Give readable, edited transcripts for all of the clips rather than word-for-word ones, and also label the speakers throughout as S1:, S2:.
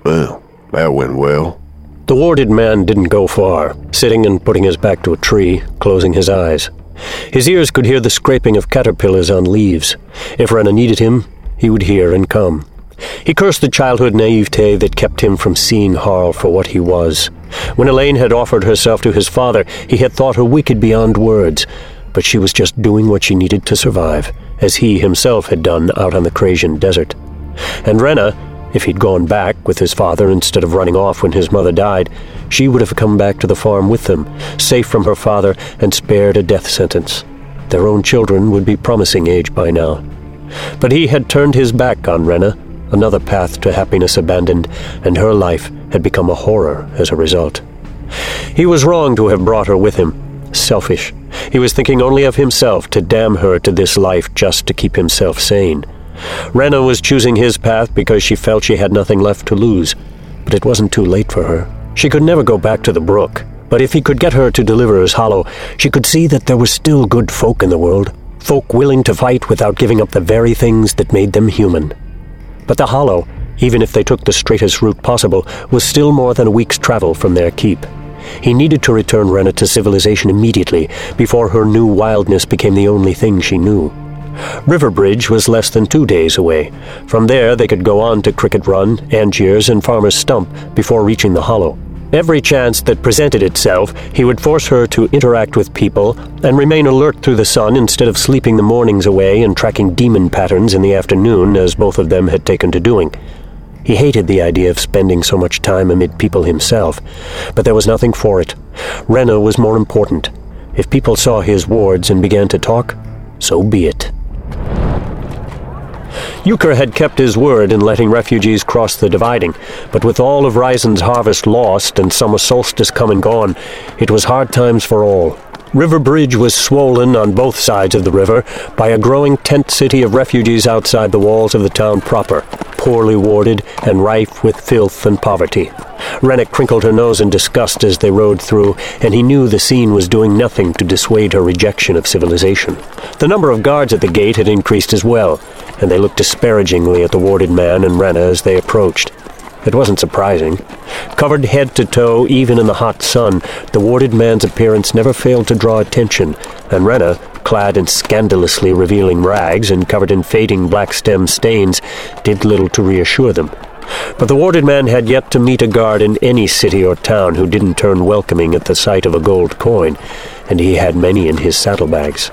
S1: Well, that went well.
S2: The warded man didn't go far, sitting and putting his back to a tree, closing his eyes. His ears could hear the scraping of caterpillars on leaves. If Rena needed him, he would hear and come. He cursed the childhood naivete that kept him from seeing Harl for what he was. When Elaine had offered herself to his father, he had thought her wicked beyond words, but she was just doing what she needed to survive, as he himself had done out on the Crasian desert. And Rena, if he'd gone back with his father instead of running off when his mother died, she would have come back to the farm with them, safe from her father and spared a death sentence. Their own children would be promising age by now. But he had turned his back on Rena, another path to happiness abandoned, and her life had become a horror as a result. He was wrong to have brought her with him. Selfish. He was thinking only of himself, to damn her to this life just to keep himself sane. Rena was choosing his path because she felt she had nothing left to lose, but it wasn't too late for her. She could never go back to the brook, but if he could get her to Deliverer's Hollow, she could see that there were still good folk in the world, folk willing to fight without giving up the very things that made them human. But the Hollow, even if they took the straightest route possible, was still more than a week's travel from their keep. He needed to return Rena to civilization immediately, before her new wildness became the only thing she knew. Riverbridge was less than 2 days away. From there they could go on to Cricket Run, Angiers, and Farmer's Stump before reaching the Hollow. Every chance that presented itself, he would force her to interact with people and remain alert through the sun instead of sleeping the mornings away and tracking demon patterns in the afternoon, as both of them had taken to doing. He hated the idea of spending so much time amid people himself, but there was nothing for it. Rena was more important. If people saw his wards and began to talk, so be it. Euchre had kept his word in letting refugees cross the Dividing, but with all of Ryzen's harvest lost and summer solstice come and gone, it was hard times for all. Riverbridge was swollen on both sides of the river by a growing tent city of refugees outside the walls of the town proper, poorly warded and rife with filth and poverty. Rennick crinkled her nose in disgust as they rode through, and he knew the scene was doing nothing to dissuade her rejection of civilization. The number of guards at the gate had increased as well, and they looked disparagingly at the warded man and Rena as they approached. It wasn't surprising. Covered head to toe, even in the hot sun, the warded man's appearance never failed to draw attention, and Rena, clad in scandalously revealing rags and covered in fading black stem stains, did little to reassure them. But the warded man had yet to meet a guard in any city or town who didn't turn welcoming at the sight of a gold coin, and he had many in his saddlebags.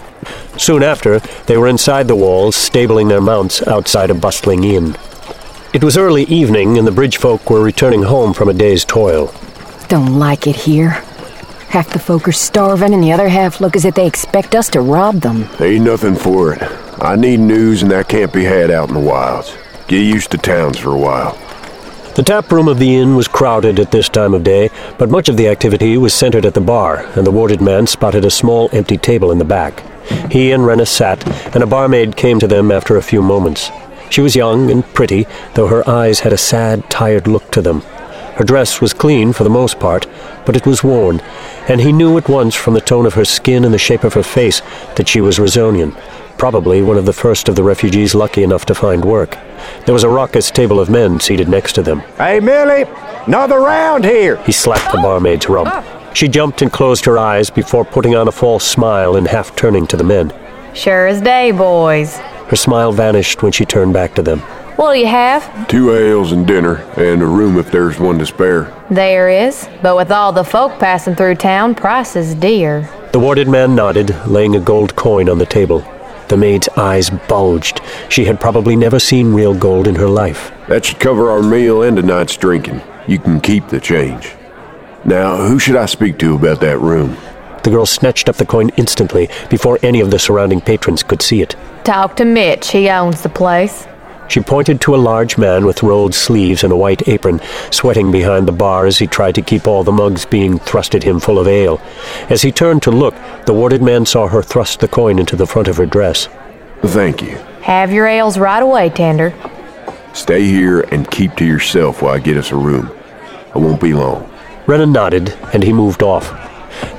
S2: Soon after, they were inside the walls, stabling their mounts outside a bustling inn. It was early evening, and the bridge folk were returning home from a day's toil.
S3: Don't like it here. Half the folk are starving, and the other half look as if they expect us to rob them.
S1: Ain't nothing for it. I need news, and that can't be had out in the wilds. Get used to towns for a while.
S2: The tap room of the inn was crowded at this time of day, but much of the activity was centered at the bar, and the warded man spotted a small empty table in the back. He and Rena sat, and a barmaid came to them after a few moments. She was young and pretty, though her eyes had a sad, tired look to them. Her dress was clean for the most part, but it was worn, and he knew at once from the tone of her skin and the shape of her face that she was Rosonian, probably one of the first of the refugees lucky enough to find work. There was a raucous table of men seated next to them.
S4: Hey, Millie, another round here!
S2: He slapped the barmaid's rump. She jumped and closed her eyes before putting on a false smile and half turning to the men.
S5: Sure as day, boys.
S2: Her smile vanished when she turned back to them.
S5: What'll you have?
S1: 2 ales and dinner, and a room if there's one to spare.
S5: There is, but with all the folk passing through town, price is dear.
S2: The warded man nodded, laying a gold coin on the table. The maid's eyes bulged. She had probably never seen real gold in her life.
S1: That should cover our meal and tonight's drinking. You can keep the change. Now, who should I speak to about that room?
S2: The girl snatched up the coin instantly, before any of the surrounding patrons could see it.
S5: Talk to Mitch, he owns the place.
S2: She pointed to a large man with rolled sleeves and a white apron, sweating behind the bar as he tried to keep all the mugs being thrust at him full of ale. As he turned to look, the warded man saw her thrust the coin into the front of her dress.
S1: Thank you.
S5: Have your ales right away, Tender.
S1: Stay here and keep to yourself while I get us a room. I won't be long.
S2: Rena nodded, and he moved off.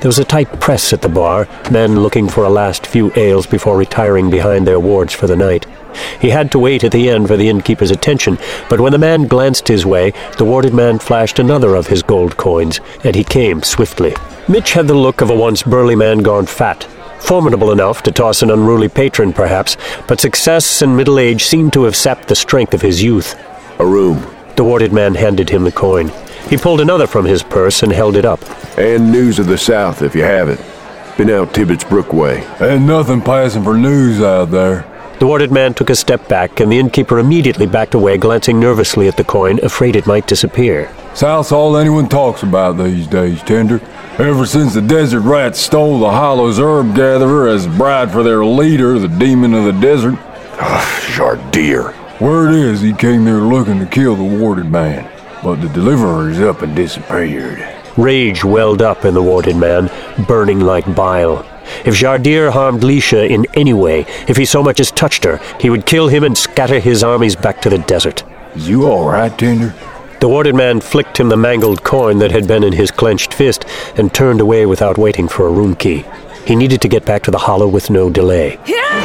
S2: There was a tight press at the bar, men looking for a last few ales before retiring behind their wards for the night. He had to wait at the end for the innkeeper's attention, but when the man glanced his way, the warded man flashed another of his gold coins, and he came swiftly. Mitch had the look of a once burly man gone fat. Formidable enough to toss an unruly patron, perhaps, but success and middle age seemed to have sapped the strength of his youth.
S1: A room.
S2: The warded man handed him the coin. He pulled another from his purse and held it up.
S1: And news of the south, if you have it. Been out Tibbetts Brook way.
S6: Ain't nothing passing for news out there.
S2: The warded man took a step back, and the innkeeper immediately backed away, glancing nervously at the coin, afraid it might disappear.
S6: South's all anyone talks about these days, Tender. Ever since the desert rats stole the Hollows herb gatherer as bride for their leader, the demon of the desert.
S1: Jardir.
S6: Word is he came there looking to kill the warded man, but the deliverer's up and disappeared.
S2: Rage welled up in the warded man, burning like bile. If Jardir harmed Lisha in any way, if he so much as touched her, he would kill him and scatter his armies back to the desert.
S6: Is you all right, Tender?
S2: The warded man flicked him the mangled coin that had been in his clenched fist and turned away without waiting for a room key. He needed to get back to the hollow with no delay.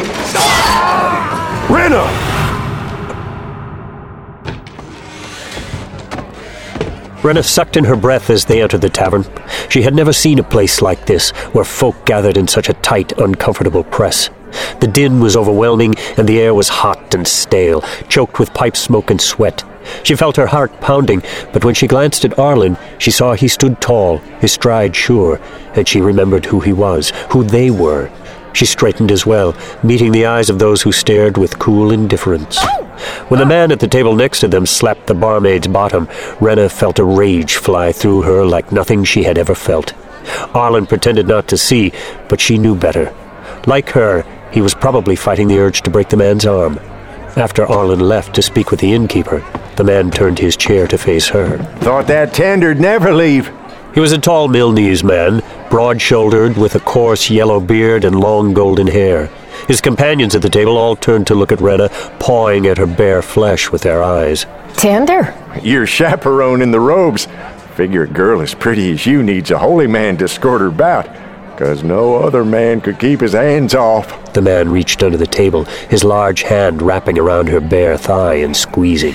S1: Rena!
S2: Rena sucked in her breath as they entered the tavern. She had never seen a place like this, where folk gathered in such a tight, uncomfortable press. The din was overwhelming, and the air was hot and stale, choked with pipe smoke and sweat. She felt her heart pounding, but when she glanced at Arlen, she saw he stood tall, his stride sure, and she remembered who he was, who they were. She straightened as well, meeting the eyes of those who stared with cool indifference. When the man at the table next to them slapped the barmaid's bottom, Rena felt a rage fly through her like nothing she had ever felt. Arlen pretended not to see, but she knew better. Like her, he was probably fighting the urge to break the man's arm. After Arlen left to speak with the innkeeper, the man turned his chair to face her.
S4: Thought that tender'd never leave.
S2: He was a tall Milnese man, broad-shouldered, with a coarse yellow beard and long golden hair. His companions at the table all turned to look at Rena, pawing at her bare flesh with their eyes.
S3: Tender?
S4: Your chaperone in the robes. Figure a girl as pretty as you needs a holy man to escort her about, 'cause no other man could keep his hands off.
S2: The man reached under the table, his large hand wrapping around her bare thigh and squeezing.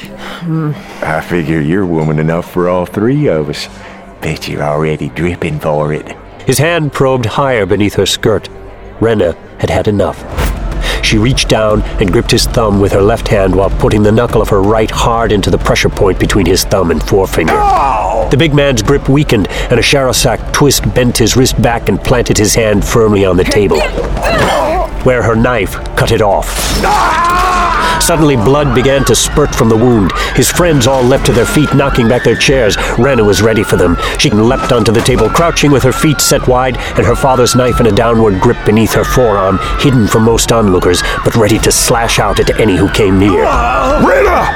S4: I figure you're woman enough for all three of us. Bet you're already dripping for it.
S2: His hand probed higher beneath her skirt. Rena had had enough. She reached down and gripped his thumb with her left hand while putting the knuckle of her right hard into the pressure point between his thumb and forefinger.
S4: Oh!
S2: The big man's grip weakened, and a Charosac twist bent his wrist back and planted his hand firmly on the table, where her knife cut it off. Suddenly, blood began to spurt from the wound. His friends all leapt to their feet, knocking back their chairs. Rena was ready for them. She leapt onto the table, crouching with her feet set wide and her father's knife in a downward grip beneath her forearm, hidden from most onlookers, but ready to slash out at any who came near.
S1: Rena!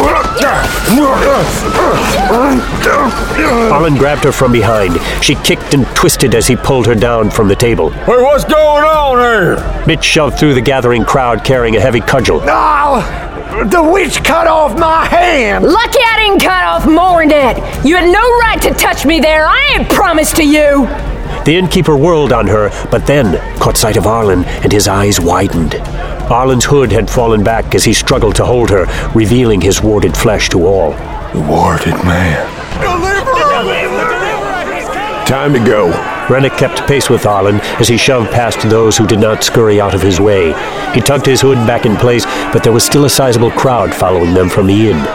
S2: Arlen grabbed her from behind. She kicked and twisted as he pulled her down from the table.
S6: Hey, what's going on here?
S2: Mitch shoved through the gathering crowd carrying a heavy cudgel.
S4: Oh, the witch cut off my hand.
S3: Lucky I didn't cut off more than that. You had no right to touch me there. I ain't promised to you.
S2: The innkeeper whirled on her, but then caught sight of Arlen, and his eyes widened. Arlen's hood had fallen back as he struggled to hold her, revealing his warded flesh to all.
S6: The warded man.
S1: Time to go.
S2: Rena kept pace with Arlen as he shoved past those who did not scurry out of his way. He tucked his hood back in place, but there was still a sizable crowd following them from the inn.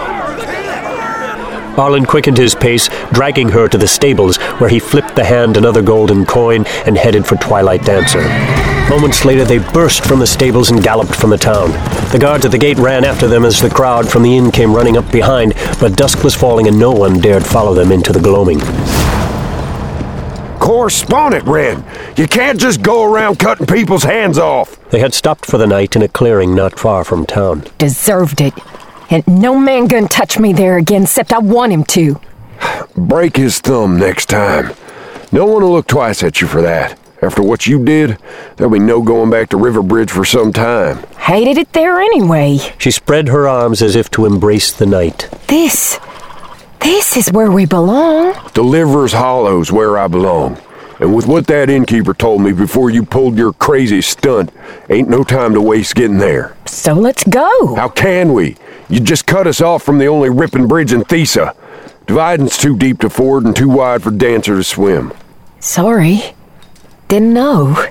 S2: Arlen quickened his pace, dragging her to the stables, where he flipped the hand another golden coin and headed for Twilight Dancer. Moments later, they burst from the stables and galloped from the town. The guards at the gate ran after them as the crowd from the inn came running up behind, but dusk was falling and no one dared follow them into the gloaming.
S1: Correspondent, Red. You can't just go around cutting people's hands off.
S2: They had stopped for the night in a clearing not far from town.
S3: Deserved it. And no man gonna touch me there again, except I want him to.
S1: Break his thumb next time. No one will look twice at you for that. After what you did, there'll be no going back to Riverbridge for some time.
S3: Hated it there anyway.
S2: She spread her arms as if to embrace the night.
S3: This is where we belong.
S1: Deliverer's Hollow's where I belong. And with what that innkeeper told me before you pulled your crazy stunt, ain't no time to waste getting there.
S3: So let's go.
S1: How can we? You just cut us off from the only ripping bridge in Thesa. Dividing's too deep to ford and too wide for Dancer to swim.
S3: Sorry. Didn't know.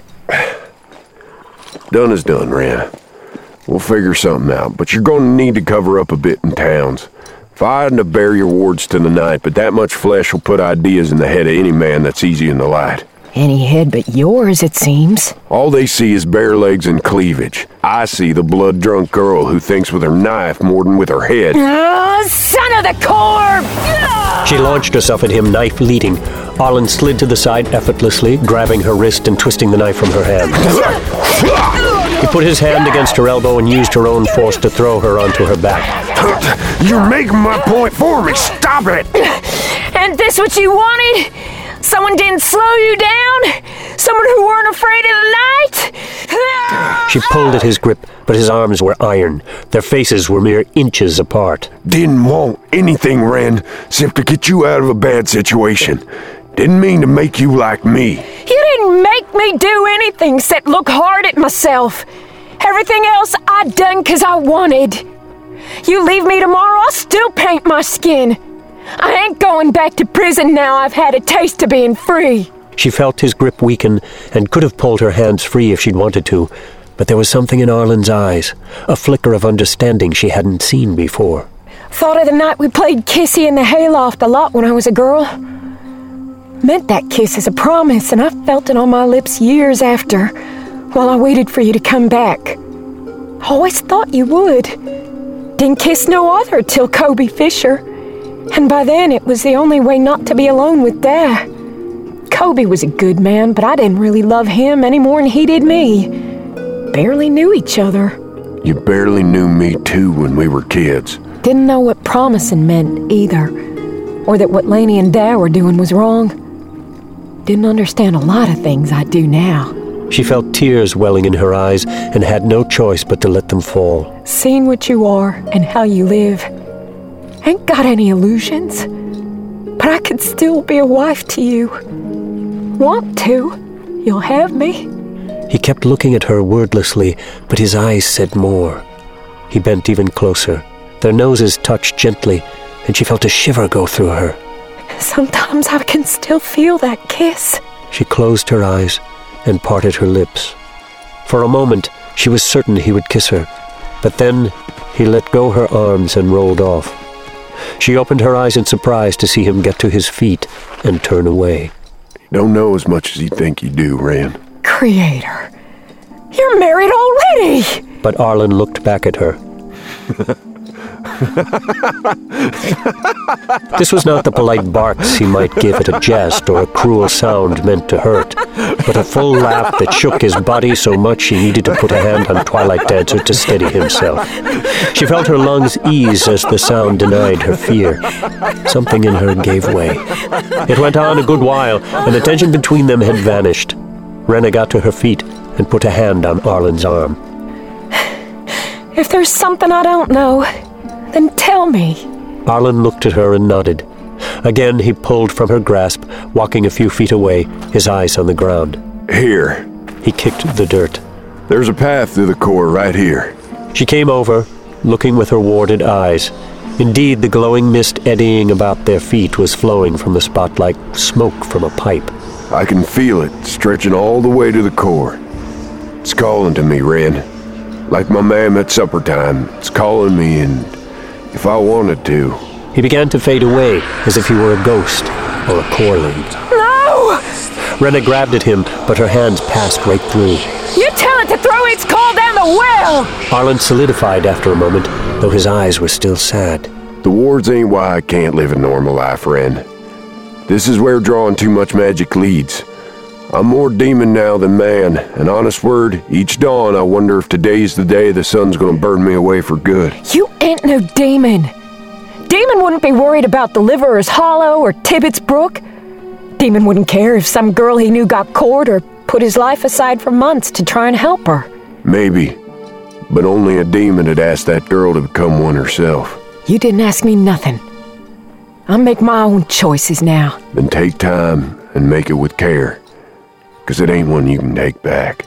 S1: Done is done, Wren. We'll figure something out, but you're going to need to cover up a bit in towns. Fighting to bear your wards to the night, but that much flesh will put ideas in the head of any man that's easy in the light.
S3: Any head but yours, it seems.
S1: All they see is bare legs and cleavage. I see the blood-drunk girl who thinks with her knife more than with her head.
S3: Son of the Corb!
S2: She launched herself at him, knife leading. Arlen slid to the side effortlessly, grabbing her wrist and twisting the knife from her hand. He put his hand against her elbow and used her own force to throw her onto her back.
S1: You're making my point for me. Stop it!
S3: And this what you wanted? Someone didn't slow you down? Someone who weren't afraid of the night?
S2: She pulled at his grip, but his arms were iron. Their faces were mere inches apart.
S1: Didn't want anything, Wren, except to get you out of a bad situation. Didn't mean to make you like me.
S3: You didn't make me do anything except look hard at myself. Everything else I done 'cause I wanted. You leave me tomorrow, I'll still paint my skin. I ain't going back to prison now I've had a taste of being free.
S2: She felt his grip weaken and could have pulled her hands free if she'd wanted to, but there was something in Arlen's eyes, a flicker of understanding she hadn't seen before.
S3: Thought of the night we played Kissy in the hayloft a lot when I was a girl. Meant that kiss as a promise, and I felt it on my lips years after, while I waited for you to come back. Always thought you would. Didn't kiss no other till Kobe Fisher. And by then, it was the only way not to be alone with Dad. Kobe was a good man, but I didn't really love him any more than he did me. Barely knew each other.
S1: You barely knew me too when we were kids.
S3: Didn't know what promising meant either, or that what Laney and Dad were doing was wrong. Didn't understand a lot of things I do now.
S2: She felt tears welling in her eyes and had no choice but to let them fall.
S3: Seeing what you are and how you live. Ain't got any illusions, but I could still be a wife to you. Want to? You'll have me.
S2: He kept looking at her wordlessly, but his eyes said more. He bent even closer. Their noses touched gently, and she felt a shiver go through her.
S3: Sometimes I can still feel that kiss.
S2: She closed her eyes and parted her lips. For a moment, she was certain he would kiss her, but then he let go her arms and rolled off. She opened her eyes in surprise to see him get to his feet and turn away.
S1: You don't know as much as you think you do, Wren.
S3: Creator, you're married already!
S2: But Arlen looked back at her. This was not the polite barks he might give at a jest or a cruel sound meant to hurt, but a full laugh that shook his body so much he needed to put a hand on Twilight Dancer to steady himself. She felt her lungs ease as the sound denied her fear. Something in her gave way. It went on a good while, and the tension between them had vanished. Renna got to her feet and put a hand on Arlen's arm.
S3: If there's something I don't know, then tell me.
S2: Arlen looked at her and nodded. Again he pulled from her grasp, walking a few feet away, his eyes on the ground.
S1: Here.
S2: He kicked the dirt.
S1: There's a path through the core right here.
S2: She came over, looking with her warded eyes. Indeed, the glowing mist eddying about their feet was flowing from the spot like smoke from a pipe.
S1: I can feel it, stretching all the way to the core. It's calling to me, Wren. Like my mam at supper time, it's calling me, and if I wanted to...
S2: He began to fade away, as if he were a ghost or a corling.
S3: No!
S2: Renna grabbed at him, but her hands passed right through.
S3: You tell it to throw its call down the well!
S2: Arlen solidified after a moment, though his eyes were still sad.
S1: The wards ain't why I can't live a normal life, Wren. This is where drawing too much magic leads. I'm more demon now than man, and honest word, each dawn I wonder if today's the day the sun's gonna burn me away for good.
S3: You ain't no demon. Demon wouldn't be worried about the Liverer's Hollow or Tibbet's Brook. Demon wouldn't care if some girl he knew got cored or put his life aside for months to try and help her.
S1: Maybe, but only a demon had asked that girl to become one herself.
S3: You didn't ask me nothing. I'll make my own choices now.
S1: Then take time and make it with care. 'cause it ain't one you can take back.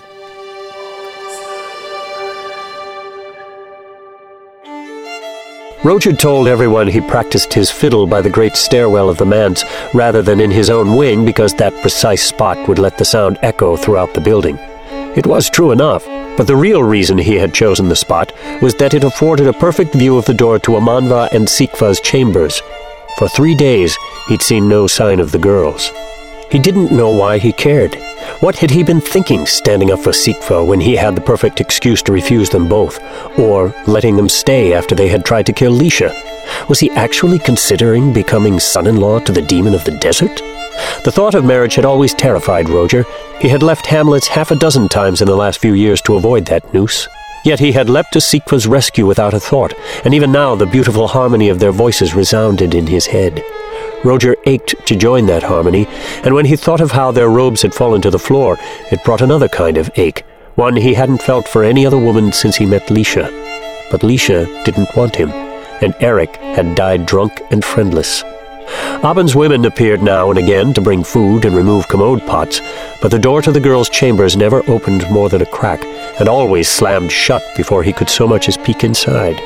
S2: Roger told everyone he practiced his fiddle by the great stairwell of the manse rather than in his own wing because that precise spot would let the sound echo throughout the building. It was true enough, but the real reason he had chosen the spot was that it afforded a perfect view of the door to Amanva and Sikva's chambers. For 3 days, he'd seen no sign of the girls. He didn't know why he cared. What had he been thinking standing up for Sikva when he had the perfect excuse to refuse them both, or letting them stay after they had tried to kill Lisha? Was he actually considering becoming son-in-law to the demon of the desert? The thought of marriage had always terrified Roger. He had left hamlets 6 times in the last few years to avoid that noose. Yet he had leapt to Sikva's rescue without a thought, and even now the beautiful harmony of their voices resounded in his head. Roger ached to join that harmony, and when he thought of how their robes had fallen to the floor, it brought another kind of ache, one he hadn't felt for any other woman since he met Lisha. But Lisha didn't want him, and Eric had died drunk and friendless. Abin's women appeared now and again to bring food and remove commode pots, but the door to the girls' chambers never opened more than a crack, and always slammed shut before he could so much as peek inside.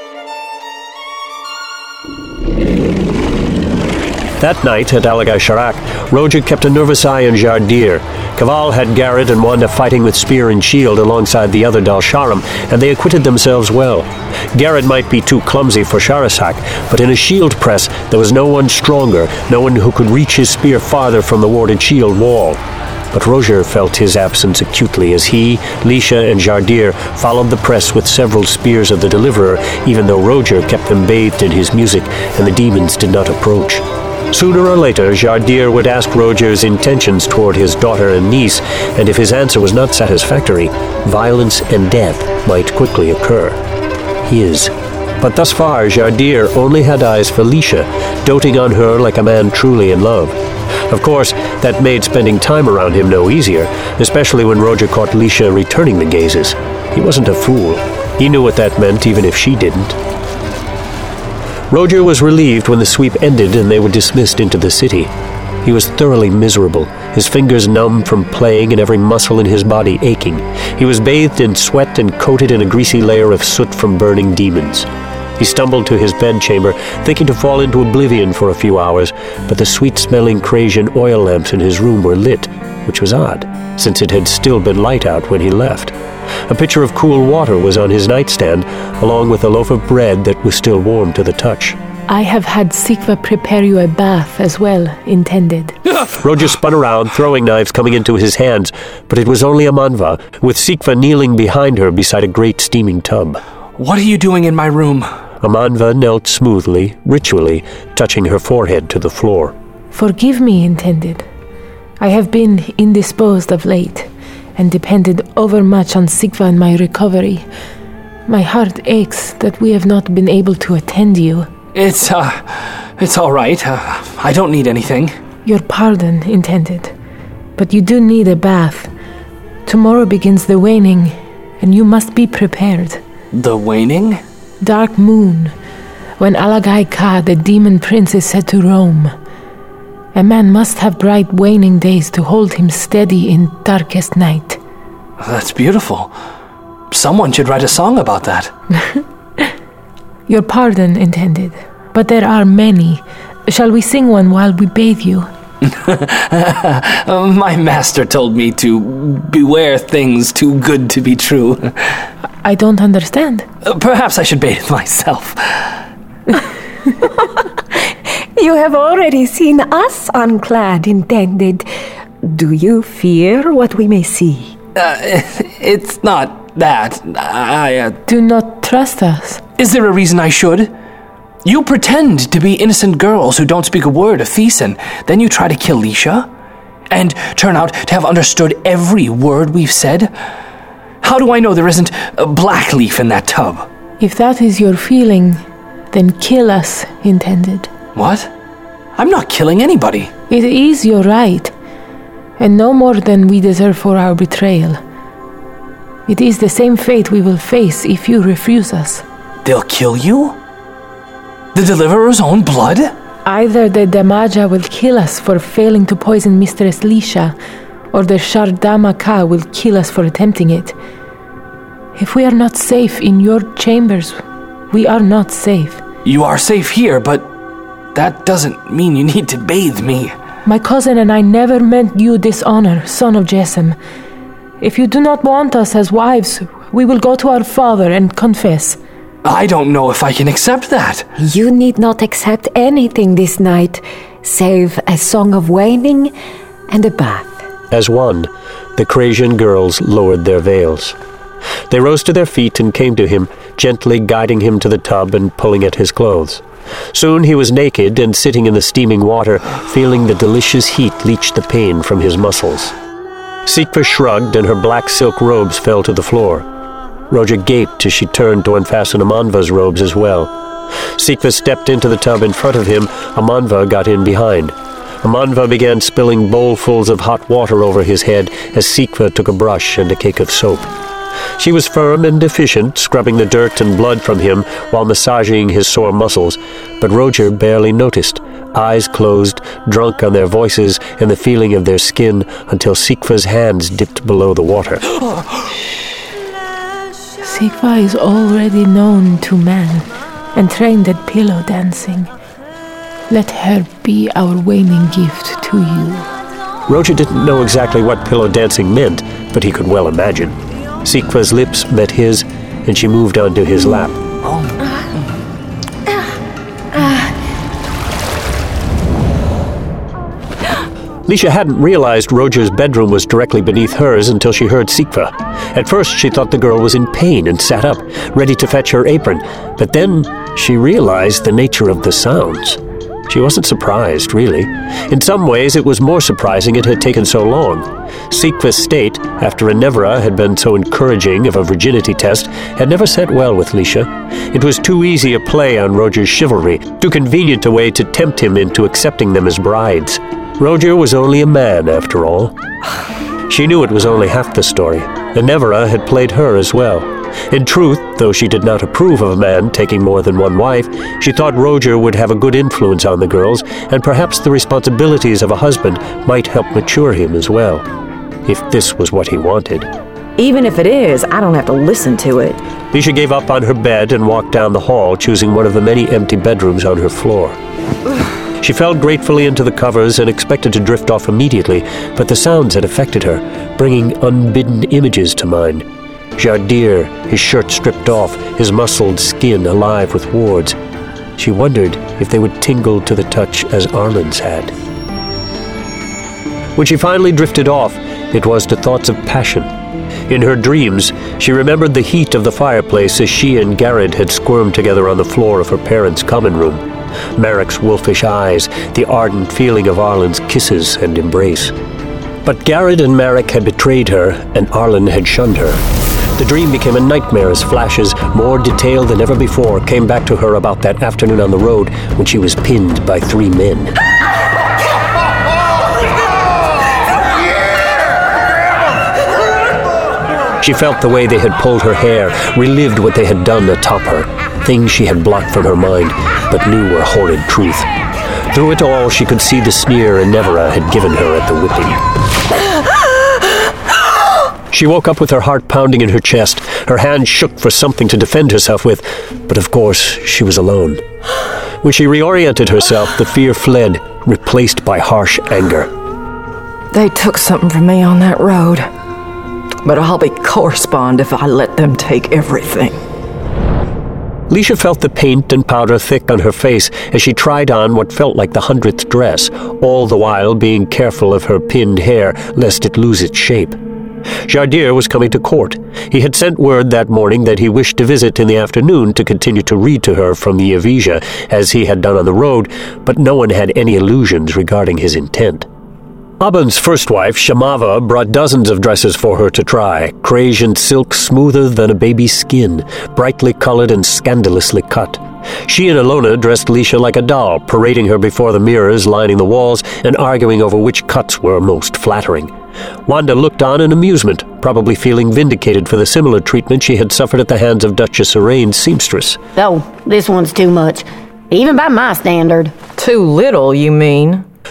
S2: That night at Alagay Sharak, Roger kept a nervous eye on Jardir. Kaval had Garrett and Wanda fighting with spear and shield alongside the other Dalsharim, and they acquitted themselves well. Garrett might be too clumsy for Sharasak, but in a shield press there was no one stronger, no one who could reach his spear farther from the warded shield wall. But Roger felt his absence acutely as he, Lisha, and Jardir followed the press with several spears of the Deliverer, even though Roger kept them bathed in his music and the demons did not approach. Sooner or later, Jardir would ask Roger's intentions toward his daughter and niece, and if his answer was not satisfactory, violence and death might quickly occur. His. But thus far, Jardir only had eyes for Lisha, doting on her like a man truly in love. Of course, that made spending time around him no easier, especially when Roger caught Lisha returning the gazes. He wasn't a fool. He knew what that meant, even if she didn't. Roger was relieved when the sweep ended and they were dismissed into the city. He was thoroughly miserable, his fingers numb from playing and every muscle in his body aching. He was bathed in sweat and coated in a greasy layer of soot from burning demons. He stumbled to his bedchamber, thinking to fall into oblivion for a few hours, but the sweet-smelling Crasian oil lamps in his room were lit, which was odd, since it had still been light out when he left. A pitcher of cool water was on his nightstand, along with a loaf of bread that was still warm to the touch.
S7: I have had Sikva prepare you a bath as well, intended.
S2: Roger spun around, throwing knives coming into his hands, but it was only Amanva, with Sikva kneeling behind her beside a great steaming tub.
S8: What are you doing in my room?
S2: Amanva knelt smoothly, ritually, touching her forehead to the floor.
S7: Forgive me, intended. I have been indisposed of late, and depended overmuch on Sikva and my recovery. My heart aches that we have not been able to attend you.
S8: It's all right. I don't need anything.
S7: Your pardon, intended. But you do need a bath. Tomorrow begins the waning, and you must be prepared.
S8: The waning?
S7: Dark moon, when Alagay Ka, the demon prince, is set to roam. A man must have bright waning days to hold him steady in darkest night.
S8: That's beautiful. Someone should write a song about that.
S7: Your pardon, intended. But there are many. Shall we sing one while we bathe you?
S8: My master told me to beware things too good to be true.
S7: I don't understand.
S8: Perhaps I should bathe myself.
S3: You have already seen us unclad, intended. Do you fear what we may see?
S8: It's not that. I
S7: Do not trust us.
S8: Is there a reason I should? You pretend to be innocent girls who don't speak a word of Thiessen. Then you try to kill Lisha? And turn out to have understood every word we've said? How do I know there isn't a black leaf in that tub?
S7: If that is your feeling, then kill us, intended.
S8: What? I'm not killing anybody.
S7: It is your right, and no more than we deserve for our betrayal. It is the same fate we will face if you refuse us.
S8: They'll kill you? The Deliverer's own blood?
S7: Either the Damaja will kill us for failing to poison Mistress Lisha, or the Shardama Ka will kill us for attempting it. If we are not safe in your chambers, we are not safe.
S8: You are safe here, but that doesn't mean you need to bathe me.
S7: My cousin and I never meant you dishonor, son of Jesem. If you do not want us as wives, we will go to our father and confess.
S8: I don't know if I can accept that.
S3: You need not accept anything this night, save a song of wailing and a bath.
S2: As one, the Krasian girls lowered their veils. They rose to their feet and came to him, gently guiding him to the tub and pulling at his clothes. Soon he was naked and sitting in the steaming water, feeling the delicious heat leach the pain from his muscles. Sikva shrugged and her black silk robes fell to the floor. Roja gaped as she turned to unfasten Amanva's robes as well. Sikva stepped into the tub in front of him. Amanva got in behind. Amanva began spilling bowlfuls of hot water over his head as Sikva took a brush and a cake of soap. She was firm and efficient, scrubbing the dirt and blood from him while massaging his sore muscles, but Roger barely noticed, eyes closed, drunk on their voices and the feeling of their skin, until Sikva's hands dipped below the water.
S7: Sikva is already known to man and trained at pillow dancing. Let her be our waning gift to you.
S2: Roger didn't know exactly what pillow dancing meant, but he could well imagine. Sikva's lips met his, and she moved onto his lap. Lisha hadn't realized Roger's bedroom was directly beneath hers until she heard Sikva. At first she thought the girl was in pain and sat up, ready to fetch her apron, but then she realized the nature of the sounds. She wasn't surprised, really. In some ways, it was more surprising it had taken so long. Sikva's state, after Enevra had been so encouraging of a virginity test, had never set well with Lisha. It was too easy a play on Roger's chivalry, too convenient a way to tempt him into accepting them as brides. Roger was only a man, after all. She knew it was only half the story. Enevra had played her as well. In truth, though she did not approve of a man taking more than one wife, she thought Roger would have a good influence on the girls, and perhaps the responsibilities of a husband might help mature him as well, if this was what he wanted.
S9: Even if it is, I don't have to listen to it.
S2: Lisha gave up on her bed and walked down the hall, choosing one of the many empty bedrooms on her floor. She fell gratefully into the covers and expected to drift off immediately, but the sounds had affected her, bringing unbidden images to mind. Jardir, his shirt stripped off, his muscled skin alive with wards. She wondered if they would tingle to the touch as Arlen's had. When she finally drifted off, it was to thoughts of passion. In her dreams, she remembered the heat of the fireplace as she and Garrett had squirmed together on the floor of her parents' common room. Marek's wolfish eyes, the ardent feeling of Arlen's kisses and embrace. But Garrett and Marek had betrayed her, and Arlen had shunned her. The dream became a nightmare as flashes, more detailed than ever before, came back to her about that afternoon on the road when she was pinned by 3 men. She felt the way they had pulled her hair, relived what they had done atop her, things she had blocked from her mind, but knew were horrid truth. Through it all, she could see the sneer Enevra had given her at the whipping. She woke up with her heart pounding in her chest. Her hand shook for something to defend herself with, but of course, she was alone. When she reoriented herself, the fear fled, replaced by harsh anger.
S9: They took something from me on that road, but I'll be correspond if I let them take everything.
S2: Lisha felt the paint and powder thick on her face as she tried on what felt like the 100th dress, all the while being careful of her pinned hair lest it lose its shape. Jardir was coming to court. He had sent word that morning that he wished to visit in the afternoon to continue to read to her from the Evija, as he had done on the road, but no one had any illusions regarding his intent. Aben's first wife, Shamava, brought dozens of dresses for her to try, Krasian silk smoother than a baby's skin, brightly colored and scandalously cut. She and Ilona dressed Lisha like a doll, parading her before the mirrors lining the walls and arguing over which cuts were most flattering. Wanda looked on in amusement, probably feeling vindicated for the similar treatment she had suffered at the hands of Duchess Iraine's seamstress.
S10: Oh, this one's too much, even by my standard.
S9: Too little, you mean?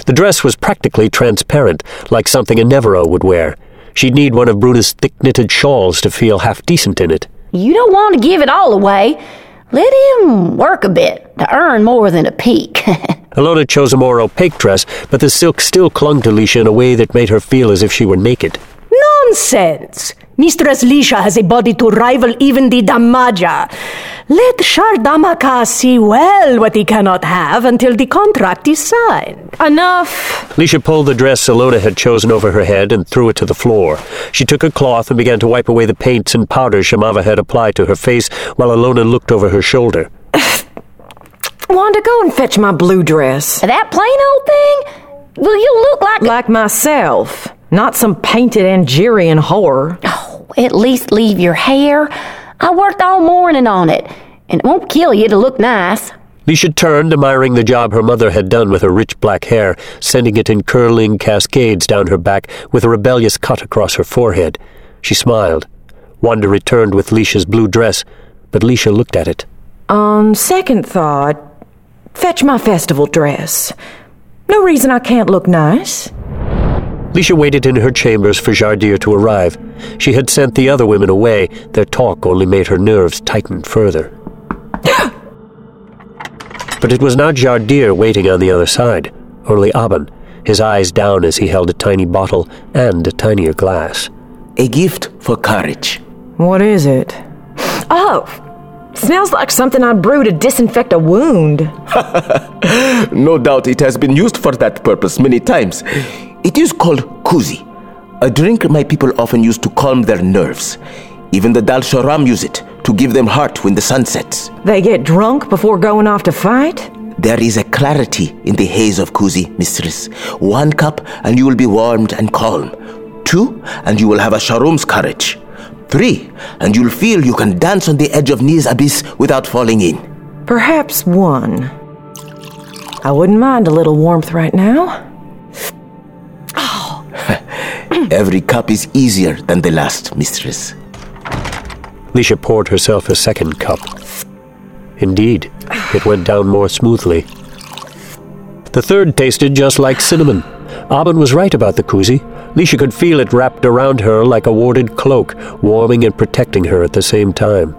S2: The dress was practically transparent, like something a Nevero would wear. She'd need one of Bruna's thick-knitted shawls to feel half decent in it.
S10: You don't want to give it all away. Let him work a bit to earn more than a peek.
S2: Ilona chose a more opaque dress, but the silk still clung to Lisha in a way that made her feel as if she were naked.
S11: Nonsense! Mistress Lisha has a body to rival even the Damaja. Let Shardamaka see well what he cannot have until the contract is signed.
S3: Enough!
S2: Lisha pulled the dress Ilona had chosen over her head and threw it to the floor. She took a cloth and began to wipe away the paints and powder Shamava had applied to her face while Ilona looked over her shoulder.
S9: Wanda, go and fetch my blue dress.
S10: That plain old thing? Well, you look like...
S9: Like myself. Not some painted Angerian whore.
S10: Oh, at least leave your hair. I worked all morning on it, and it won't kill you to look nice.
S2: Lisha turned, admiring the job her mother had done with her rich black hair, sending it in curling cascades down her back with a rebellious cut across her forehead. She smiled. Wanda returned with Lisha's blue dress, but Lisha looked at it.
S9: On second thought, fetch my festival dress. No reason I can't look nice.
S2: Lisha waited in her chambers for Jardir to arrive. She had sent the other women away. Their talk only made her nerves tighten further. But it was not Jardir waiting on the other side, only Aban, his eyes down as he held a tiny bottle and a tinier glass.
S12: A gift for courage.
S9: What is it? Oh, smells like something I brewed to disinfect a wound.
S12: No doubt it has been used for that purpose many times. It is called kuzi, a drink my people often use to calm their nerves. Even the Dal Sharam use it to give them heart when the sun sets.
S9: They get drunk before going off to fight?
S12: There is a clarity in the haze of kuzi, mistress. 1 cup and you will be warmed and calm. 2 and you will have a Sharum's courage. 3 and you'll feel you can dance on the edge of Ni's abyss without falling in.
S9: Perhaps 1. I wouldn't mind a little warmth right now.
S12: Every cup is easier than the last, mistress.
S2: Lisha poured herself a second cup. Indeed, it went down more smoothly. The third tasted just like cinnamon. Aban was right about the kuzi. Lisha could feel it wrapped around her like a warded cloak, warming and protecting her at the same time.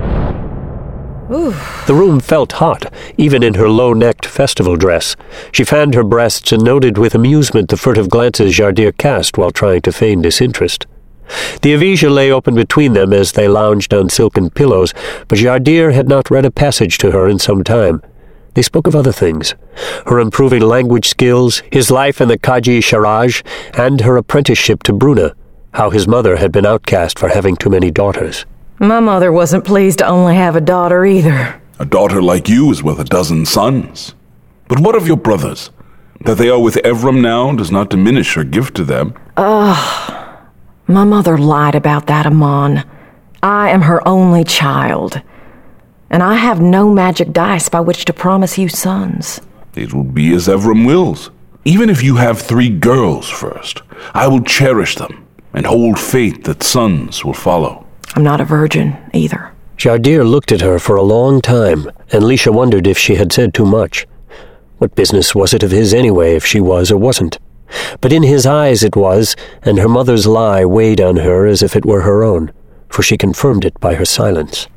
S2: The room felt hot, even in her low-necked festival dress. She fanned her breasts and noted with amusement the furtive glances Jardir cast while trying to feign disinterest. The Avija lay open between them as they lounged on silken pillows, but Jardir had not read a passage to her in some time. They spoke of other things, her improving language skills, his life in the Kaji Sharaj, and her apprenticeship to Bruna, how his mother had been outcast for having too many daughters.
S9: My mother wasn't pleased to only have a daughter either.
S13: A daughter like you is worth 12 sons. But what of your brothers? That they are with Evram now does not diminish her gift to them.
S9: My mother lied about that, Amon. I am her only child. And I have no magic dice by which to promise you sons.
S13: It will be as Evram wills. Even if you have 3 girls first, I will cherish them and hold faith that sons will follow.
S9: I'm not a virgin, either.
S2: Jardir looked at her for a long time, and Lisha wondered if she had said too much. What business was it of his anyway, if she was or wasn't? But in his eyes it was, and her mother's lie weighed on her as if it were her own, for she confirmed it by her silence.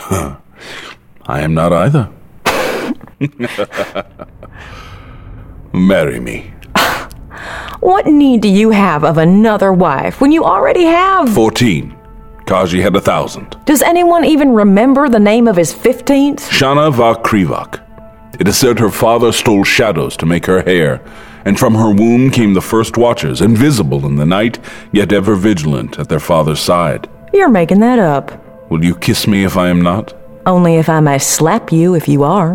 S13: I am not either. Marry me.
S9: What need do you have of another wife when you already have...
S13: 14. Kaji had 1,000.
S9: Does anyone even remember the name of his 15th?
S13: Shana va Krivak. It is said her father stole shadows to make her hair, and from her womb came the first watchers, invisible in the night, yet ever vigilant at their father's side.
S9: You're making that up.
S13: Will you kiss me if I am not?
S9: Only if I may slap you if you are.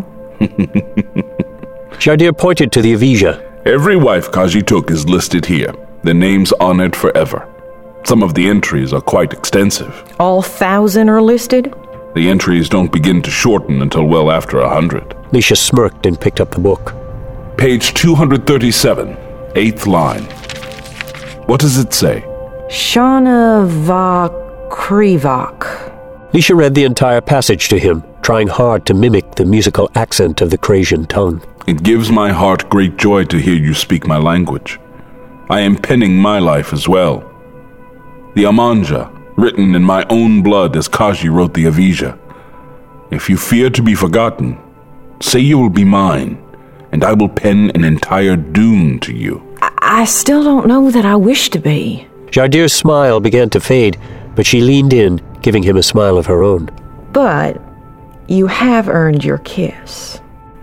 S2: Jardir pointed to the Avija.
S13: Every wife Kaji took is listed here, their names honored forever. Some of the entries are quite extensive.
S9: All 1,000 are listed?
S13: The entries don't begin to shorten until well after 100.
S2: Lisha smirked and picked up the book.
S13: Page 237, 8th line. What does it say?
S9: Shana va Krivak.
S2: Lisha read the entire passage to him, trying hard to mimic like the musical accent of the Krasian tongue.
S13: It gives my heart great joy to hear you speak my language. I am penning my life as well. The Amanja, written in my own blood as Kaji wrote the Avija. If you fear to be forgotten, say you will be mine, and I will pen an entire dune to you.
S9: I still don't know that I wish to be.
S2: Jardir's smile began to fade, but she leaned in, giving him a smile of her own.
S9: But you have earned your kiss.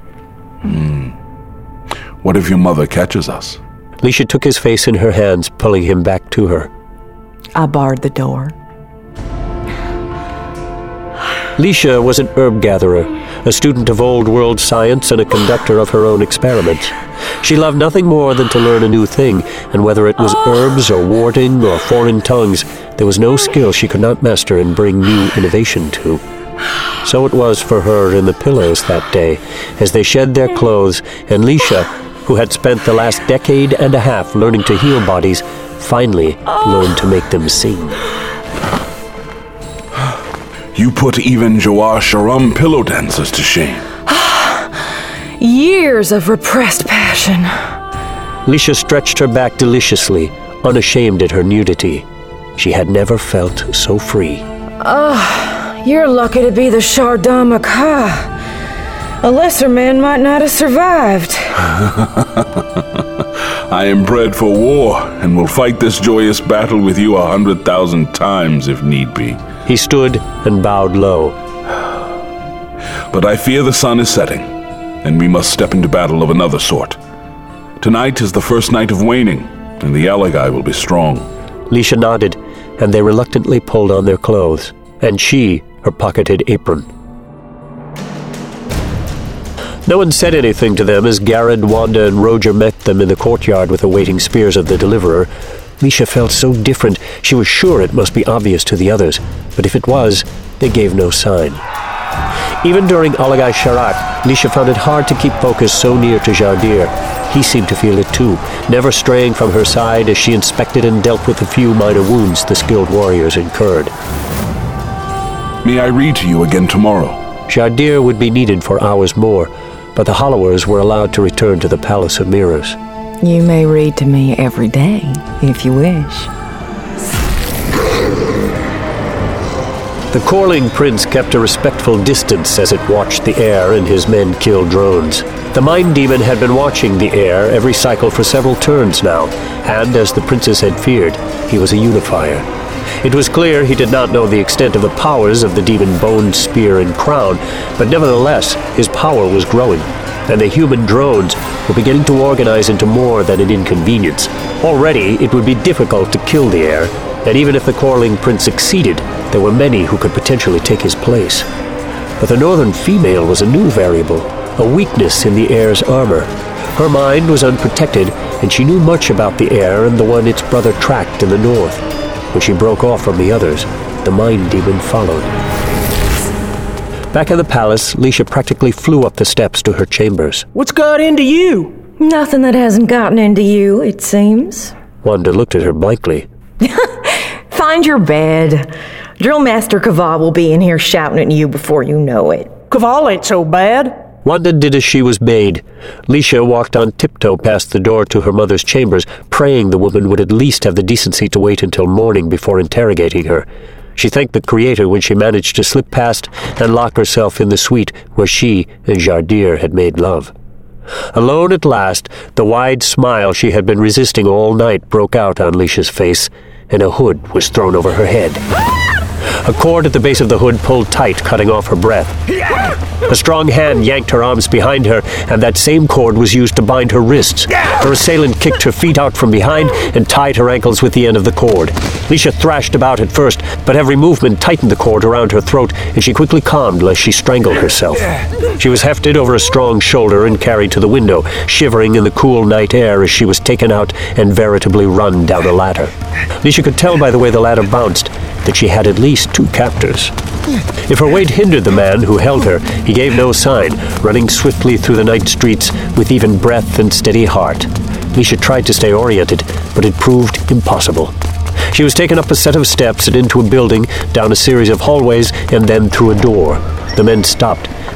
S13: What if your mother catches us?
S2: Lisha took his face in her hands, pulling him back to her.
S9: I barred the door.
S2: Lisha was an herb gatherer, a student of old world science and a conductor of her own experiments. She loved nothing more than to learn a new thing, and whether it was herbs or warding or foreign tongues, there was no skill she could not master and bring new innovation to. So it was for her in the pillows that day, as they shed their clothes, and Lisha, who had spent the last decade and a half learning to heal bodies, finally learned to make them sing.
S13: You put even Jawar Sharam pillow dancers to shame.
S9: Years of repressed passion.
S2: Lisha stretched her back deliciously, unashamed at her nudity. She had never felt so free.
S3: You're lucky to be the Shardama Ka. A lesser man might not have survived.
S13: I am bred for war, and will fight this joyous battle with you 100,000 times if need be.
S2: He stood and bowed low.
S13: But I fear the sun is setting, and we must step into battle of another sort. Tonight is the first night of waning, and the Alagai will be strong.
S2: Lisha nodded, and they reluctantly pulled on their clothes, and she her pocketed apron. No one said anything to them as Garrod, Wanda, and Roger met them in the courtyard with the waiting spears of the Deliverer. Lisha felt so different, she was sure it must be obvious to the others, but if it was, they gave no sign. Even during Alagai Sharat, Lisha found it hard to keep focus so near to Jardir. He seemed to feel it too, never straying from her side as she inspected and dealt with the few minor wounds the skilled warriors incurred.
S13: May I read to you again tomorrow?
S2: Jardir would be needed for hours more, but the Hollowers were allowed to return to the Palace of Mirrors.
S9: You may read to me every day, if you wish.
S2: The Corling Prince kept a respectful distance as it watched the heir and his men kill drones. The Mind Demon had been watching the heir every cycle for several turns now, and as the princess had feared, he was a unifier. It was clear he did not know the extent of the powers of the demon Bone, Spear, and Crown, but nevertheless, his power was growing, and the human drones were beginning to organize into more than an inconvenience. Already, it would be difficult to kill the heir, and even if the Corling Prince succeeded, there were many who could potentially take his place. But the northern female was a new variable, a weakness in the heir's armor. Her mind was unprotected, and she knew much about the heir and the one its brother tracked in the north. When she broke off from the others, the Mind Demon followed. Back in the palace, Lisha practically flew up the steps to her chambers.
S11: What's got into you?
S3: Nothing that hasn't gotten into you, it seems.
S2: Wanda looked at her blankly.
S9: Find your bed. Drill Master Kaval will be in here shouting at you before you know it.
S11: Kaval ain't so bad.
S2: Wanda did as she was bade. Lisha walked on tiptoe past the door to her mother's chambers, praying the woman would at least have the decency to wait until morning before interrogating her. She thanked the Creator when she managed to slip past and lock herself in the suite where she and Jardir had made love. Alone at last, the wide smile she had been resisting all night broke out on Lisha's face, and a hood was thrown over her head. A cord at the base of the hood pulled tight, cutting off her breath. A strong hand yanked her arms behind her, and that same cord was used to bind her wrists. Her assailant kicked her feet out from behind and tied her ankles with the end of the cord. Lisha thrashed about at first, but every movement tightened the cord around her throat, and she quickly calmed lest she strangled herself. She was hefted over a strong shoulder and carried to the window, shivering in the cool night air as she was taken out and veritably run down a ladder. Lisha could tell by the way the ladder bounced that she had at least 2 captors. If her weight hindered the man who held her, he gave no sign, running swiftly through the night streets with even breath and steady heart. Lisha tried to stay oriented, but it proved impossible. She was taken up a set of steps and into a building, down a series of hallways, and then through a door. The men stopped,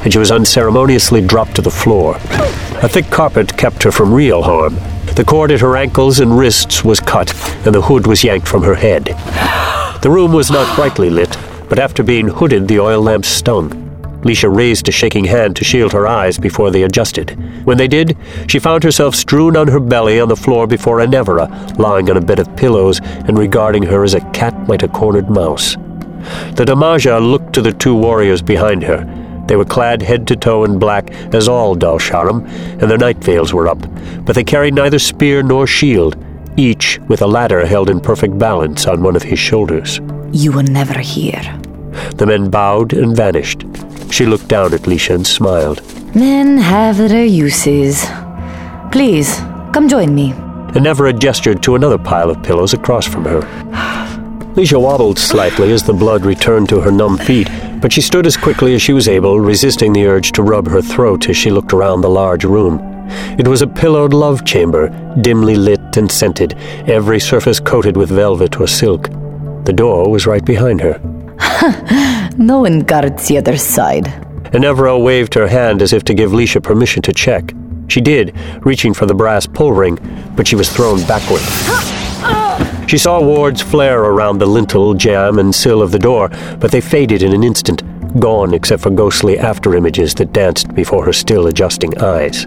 S2: and she was unceremoniously dropped to the floor. A thick carpet kept her from real harm. The cord at her ankles and wrists was cut, and the hood was yanked from her head. The room was not brightly lit, but after being hooded, the oil lamps stung. Lisha raised a shaking hand to shield her eyes before they adjusted. When they did, she found herself strewn on her belly on the floor before Enevera, lying on a bed of pillows and regarding her as a cat might a cornered mouse. The Damaja looked to the two warriors behind her. They were clad head to toe in black, as all Dal Sharam, and their night veils were up, but they carried neither spear nor shield, each with a ladder held in perfect balance on one of his shoulders.
S14: You were never here.
S2: The men bowed and vanished. She looked down at Lisha and smiled.
S14: Men have their uses. Please, come join me.
S2: Enevera gestured to another pile of pillows across from her. Lisha wobbled slightly as the blood returned to her numb feet, but she stood as quickly as she was able, resisting the urge to rub her throat as she looked around the large room. It was a pillowed love chamber, dimly lit and scented, every surface coated with velvet or silk. The door was right behind her.
S14: No one guards the other side.
S2: Enevera waved her hand as if to give Lisha permission to check. She did, reaching for the brass pull ring, but she was thrown backward. She saw wards flare around the lintel, jamb, and sill of the door, but they faded in an instant, gone except for ghostly after-images that danced before her still adjusting eyes.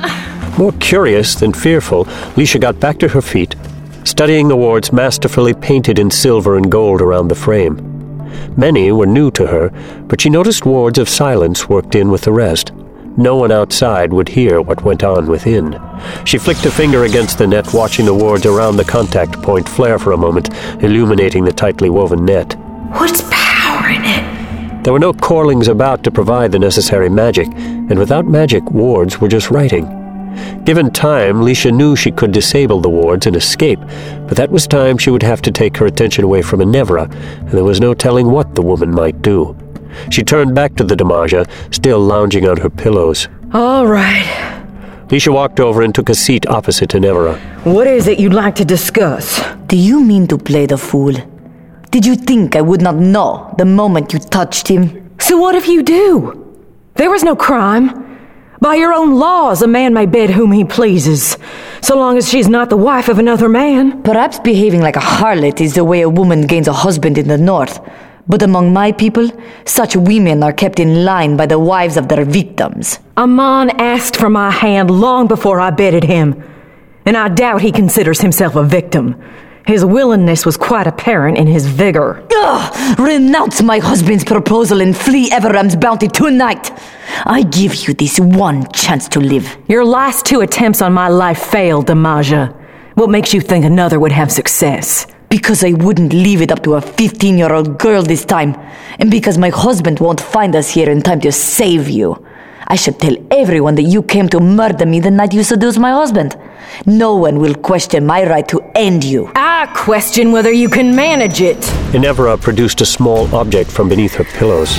S2: More curious than fearful, Lisha got back to her feet, studying the wards masterfully painted in silver and gold around the frame. Many were new to her, but she noticed wards of silence worked in with the rest. No one outside would hear what went on within. She flicked a finger against the net, watching the wards around the contact point flare for a moment, illuminating the tightly woven net.
S3: What's powering it?
S2: There were no corlings about to provide the necessary magic, and without magic, wards were just writing. Given time, Lisha knew she could disable the wards and escape, but that was time she would have to take her attention away from Enevera, and there was no telling what the woman might do. She turned back to the Damaja, still lounging on her pillows.
S9: All right.
S2: Lisha walked over and took a seat opposite Enevera.
S9: What is it you'd like to discuss?
S14: Do you mean to play the fool? Did you think I would not know the moment you touched him?
S9: So what if you do? There was no crime. By your own laws, a man may bed whom he pleases, so long as she's not the wife of another man.
S14: Perhaps behaving like a harlot is the way a woman gains a husband in the north. But among my people, such women are kept in line by the wives of their victims.
S9: Amon asked for my hand long before I bedded him, and I doubt he considers himself a victim. His willingness was quite apparent in his vigor.
S14: Ugh! Renounce my husband's proposal and flee Everam's bounty tonight! I give you this one chance to live.
S9: Your last 2 attempts on my life failed, Damaja. What makes you think another would have success?
S14: Because I wouldn't leave it up to a 15-year-old girl this time. And because my husband won't find us here in time to save you. I should tell everyone that you came to murder me the night you seduced my husband. No one will question my right to end you.
S9: I question whether you can manage it.
S2: Enevera produced a small object from beneath her pillows.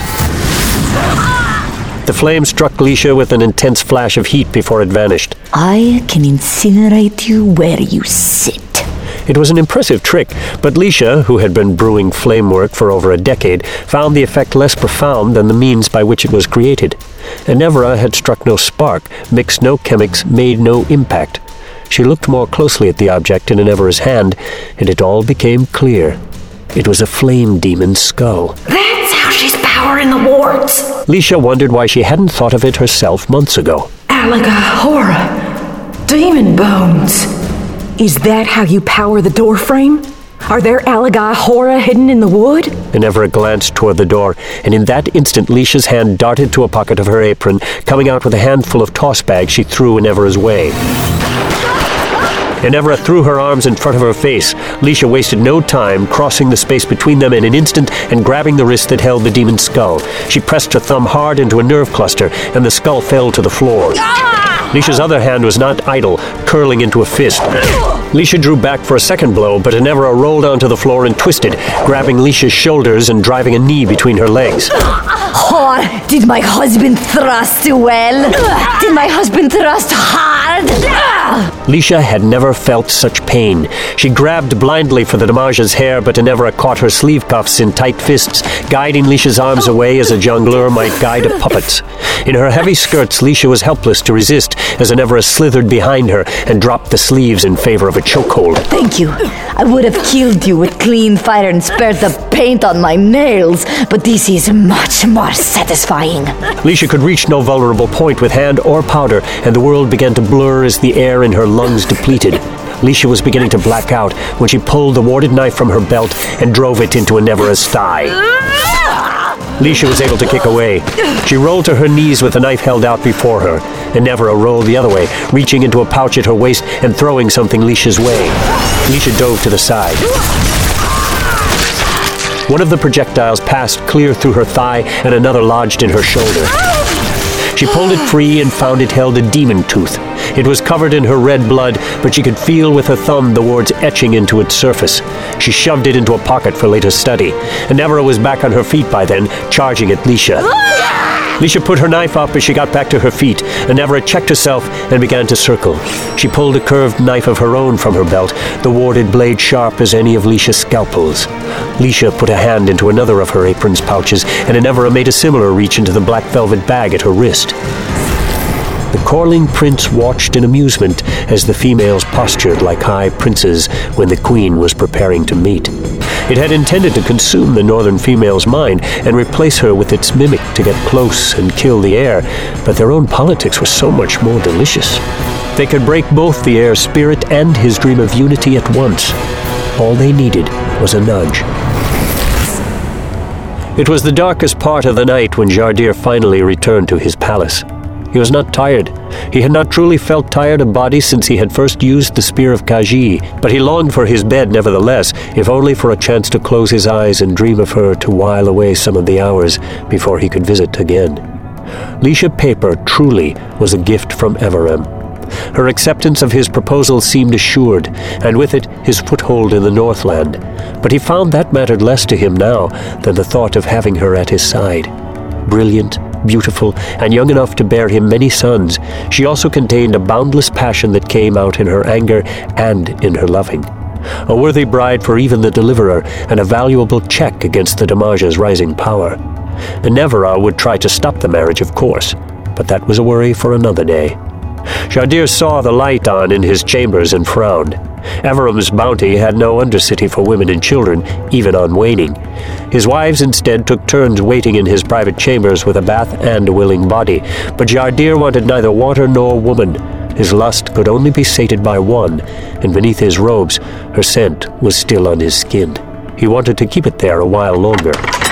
S2: The flame struck Lisha with an intense flash of heat before it vanished.
S14: I can incinerate you where you sit.
S2: It was an impressive trick, but Lisha, who had been brewing flame work for over a decade, found the effect less profound than the means by which it was created. Enevera had struck no spark, mixed no chemics, made no impact. She looked more closely at the object in Enevera's hand, and it all became clear. It was a flame demon's skull.
S3: That's how she's powering the wards.
S2: Lisha wondered why she hadn't thought of it herself months ago.
S3: Alagahora. Demon bones.
S9: Is that how you power the door frame? Are there Alagahora hidden in the wood?
S2: Enevera glanced toward the door, and in that instant Lisha's hand darted to a pocket of her apron, coming out with a handful of toss bags she threw Enevera's way. Enevera threw her arms in front of her face. Lisha wasted no time, crossing the space between them in an instant and grabbing the wrist that held the demon's skull. She pressed her thumb hard into a nerve cluster, and the skull fell to the floor. Lisha's other hand was not idle, curling into a fist. Lisha drew back for a second blow, but Enevera rolled onto the floor and twisted, grabbing Lisha's shoulders and driving a knee between her legs.
S14: Oh, did my husband thrust well? Did my husband thrust hard?
S2: Lisha had never felt such pain. She grabbed blindly for the Damaja's hair, but Enevra caught her sleeve cuffs in tight fists, guiding Lisha's arms away as a jongleur might guide a puppet. In her heavy skirts, Lisha was helpless to resist as Enevra slithered behind her and dropped the sleeves in favor of a chokehold.
S14: Thank you. I would have killed you with clean fire and spared the paint on my nails, but this is much more satisfying.
S2: Lisha could reach no vulnerable point with hand or powder, and the world began to blur as the air in her lungs depleted. Lisha was beginning to black out when she pulled the warded knife from her belt and drove it into Enevra's thigh. Lisha was able to kick away. She rolled to her knees with the knife held out before her. Enevra rolled the other way, reaching into a pouch at her waist and throwing something Lisha's way. Lisha dove to the side. One of the projectiles passed clear through her thigh and another lodged in her shoulder. She pulled it free and found it held a demon tooth. It was covered in her red blood, but she could feel with her thumb the words etching into its surface. She shoved it into a pocket for later study. Enevra was back on her feet by then, charging at Lisha. Lisha put her knife up as she got back to her feet. Enevra checked herself and began to circle. She pulled a curved knife of her own from her belt, the warded blade sharp as any of Lisha's scalpels. Lisha put a hand into another of her apron's pouches, and Enevra made a similar reach into the black velvet bag at her wrist. The Corling prince watched in amusement as the females postured like high princes when the queen was preparing to meet. It had intended to consume the northern female's mind and replace her with its mimic to get close and kill the heir, but their own politics were so much more delicious. They could break both the heir's spirit and his dream of unity at once. All they needed was a nudge. It was the darkest part of the night when Jardir finally returned to his palace. He was not tired. He had not truly felt tired of body since he had first used the spear of Kaji, but he longed for his bed nevertheless, if only for a chance to close his eyes and dream of her to while away some of the hours before he could visit again. Lisha Paper truly was a gift from Everem. Her acceptance of his proposal seemed assured, and with it his foothold in the Northland, but he found that mattered less to him now than the thought of having her at his side. Brilliant, beautiful, and young enough to bear him many sons, she also contained a boundless passion that came out in her anger and in her loving. A worthy bride for even the deliverer, and a valuable check against the Damaja's rising power. Enevra would try to stop the marriage, of course, but that was a worry for another day. Jardir saw the light on in his chambers and frowned. Everem's bounty had no undercity for women and children, even on waning. His wives instead took turns waiting in his private chambers with a bath and a willing body, but Jardir wanted neither water nor woman. His lust could only be sated by one, and beneath his robes, her scent was still on his skin. He wanted to keep it there a while longer.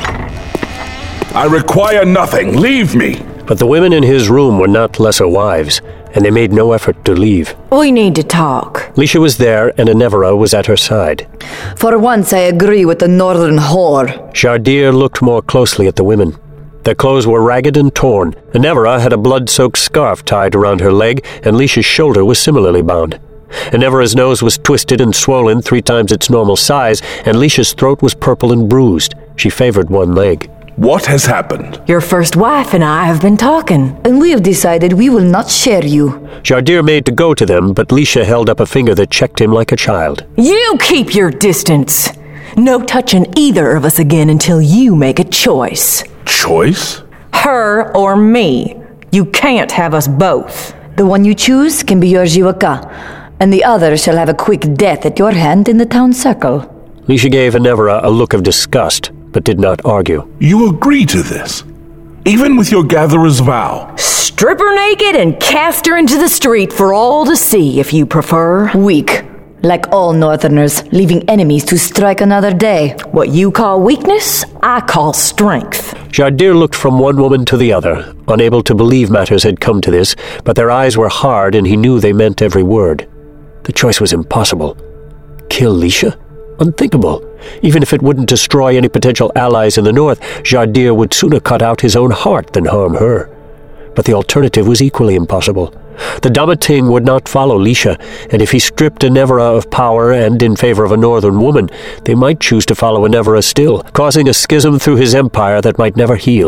S13: I require nothing. Leave me.
S2: But the women in his room were not lesser wives, and they made no effort to leave.
S9: We need to talk.
S2: Lisha was there, and Enevra was at her side.
S14: For once, I agree with the northern whore.
S2: Jardir looked more closely at the women. Their clothes were ragged and torn. Enevra had a blood-soaked scarf tied around her leg, and Lisha's shoulder was similarly bound. Enevra's nose was twisted and swollen 3 times its normal size, and Lisha's throat was purple and bruised. She favored one leg.
S13: What has happened?
S9: Your first wife and I have been talking.
S14: And we have decided we will not share you.
S2: Jardir made to go to them, but Lisha held up a finger that checked him like a child.
S9: You keep your distance. No touching either of us again until you make a choice.
S13: Choice?
S9: Her or me. You can't have us both.
S14: The one you choose can be yours, Yuaka, and the other shall have a quick death at your hand in the town circle.
S2: Lisha gave Enevra a look of disgust, but did not argue.
S13: You agree to this, even with your gatherer's vow?
S9: Strip her naked and cast her into the street for all to see, if you prefer.
S14: Weak, like all northerners, leaving enemies to strike another day.
S9: What you call weakness, I call strength.
S2: Jardir looked from one woman to the other, unable to believe matters had come to this, but their eyes were hard and he knew they meant every word. The choice was impossible. Kill Lisha? Unthinkable. Even if it wouldn't destroy any potential allies in the north, Jardir would sooner cut out his own heart than harm her. But the alternative was equally impossible. The Damating would not follow Lisha, and if he stripped Enevra of power and in favor of a northern woman, they might choose to follow Enevra still, causing a schism through his empire that might never heal.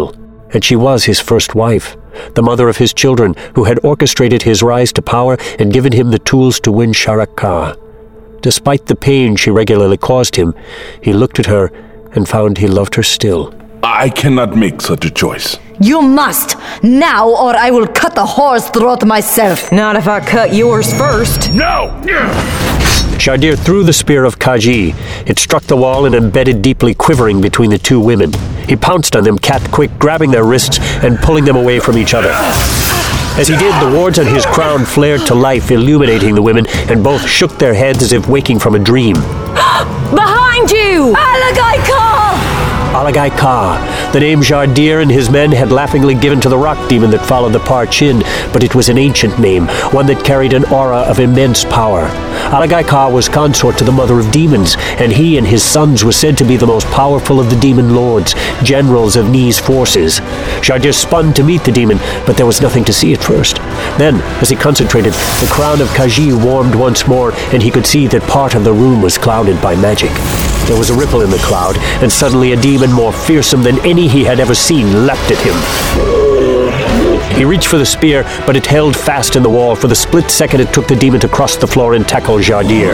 S2: And she was his first wife, the mother of his children, who had orchestrated his rise to power and given him the tools to win Sharak-Ka. Despite the pain she regularly caused him, he looked at her and found he loved her still.
S13: I cannot make such a choice.
S14: You must! Now, or I will cut the whore's throat myself!
S9: Not if I cut yours first.
S13: No!
S2: Jardir threw the spear of Kaji. It struck the wall and embedded deeply, quivering between the two women. He pounced on them cat-quick, grabbing their wrists and pulling them away from each other. As he did, the wards on his crown flared to life, illuminating the women, and both shook their heads as if waking from a dream.
S3: Behind you!
S14: Alagai Ka!
S2: Alagai Ka, the name Jardir and his men had laughingly given to the rock demon that followed the Parchin, but it was an ancient name, one that carried an aura of immense power. Alagai Ka was consort to the mother of demons, and he and his sons were said to be the most powerful of the demon lords, generals of Ni's forces. Jardir spun to meet the demon, but there was nothing to see at first. Then, as he concentrated, the crown of Kaji warmed once more, and he could see that part of the room was clouded by magic. There was a ripple in the cloud, and suddenly a demon more fearsome than any he had ever seen leapt at him. He reached for the spear, but it held fast in the wall. For the split second it took the demon to cross the floor and tackle Jardir.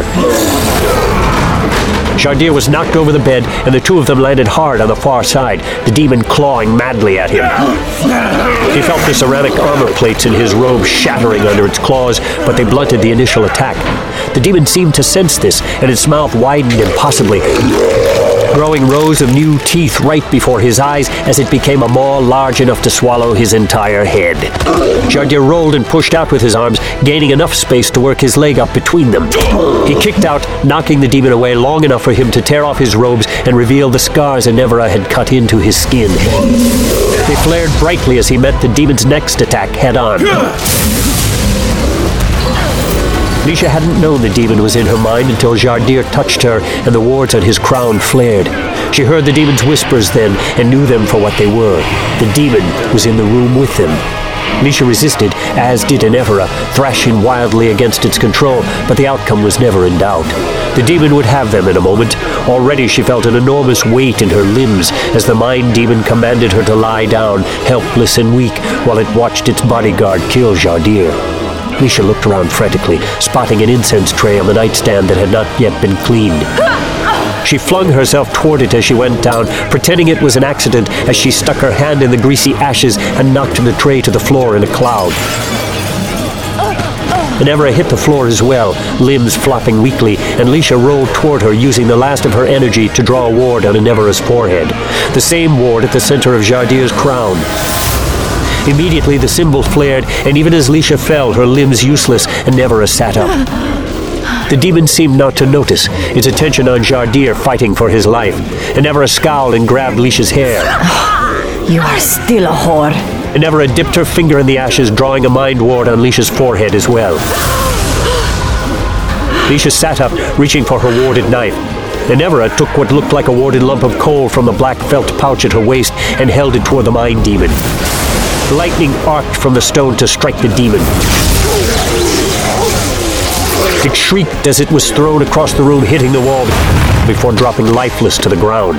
S2: Jardir was knocked over the bed, and the two of them landed hard on the far side, the demon clawing madly at him. He felt the ceramic armor plates in his robe shattering under its claws, but they blunted the initial attack. The demon seemed to sense this, and its mouth widened impossibly, growing rows of new teeth right before his eyes as it became a maw large enough to swallow his entire head. Jardir rolled and pushed out with his arms, gaining enough space to work his leg up between them. He kicked out, knocking the demon away long enough for him to tear off his robes and reveal the scars Enevera had cut into his skin. They flared brightly as he met the demon's next attack head-on. Lisha hadn't known the demon was in her mind until Jardir touched her and the wards on his crown flared. She heard the demon's whispers then and knew them for what they were. The demon was in the room with them. Lisha resisted, as did Enevera, thrashing wildly against its control, but the outcome was never in doubt. The demon would have them in a moment. Already she felt an enormous weight in her limbs as the mind demon commanded her to lie down, helpless and weak, while it watched its bodyguard kill Jardir. Lisha looked around frantically, spotting an incense tray on the nightstand that had not yet been cleaned. She flung herself toward it as she went down, pretending it was an accident as she stuck her hand in the greasy ashes and knocked the tray to the floor in a cloud. Enevera hit the floor as well, limbs flopping weakly, and Lisha rolled toward her, using the last of her energy to draw a ward on Enevera's forehead, the same ward at the center of Jardir's crown. Immediately the symbol flared, and even as Lisha fell, her limbs useless, Enevera sat up. The demon seemed not to notice, its attention on Jardir fighting for his life. Enevera scowled and grabbed Lisha's hair.
S14: You are still a whore.
S2: Enevera dipped her finger in the ashes, drawing a mind ward on Lisha's forehead as well. Lisha sat up, reaching for her warded knife. Enevera took what looked like a warded lump of coal from the black felt pouch at her waist and held it toward the mind demon. Lightning arced from the stone to strike the demon. It shrieked as it was thrown across the room, hitting the wall before dropping lifeless to the ground.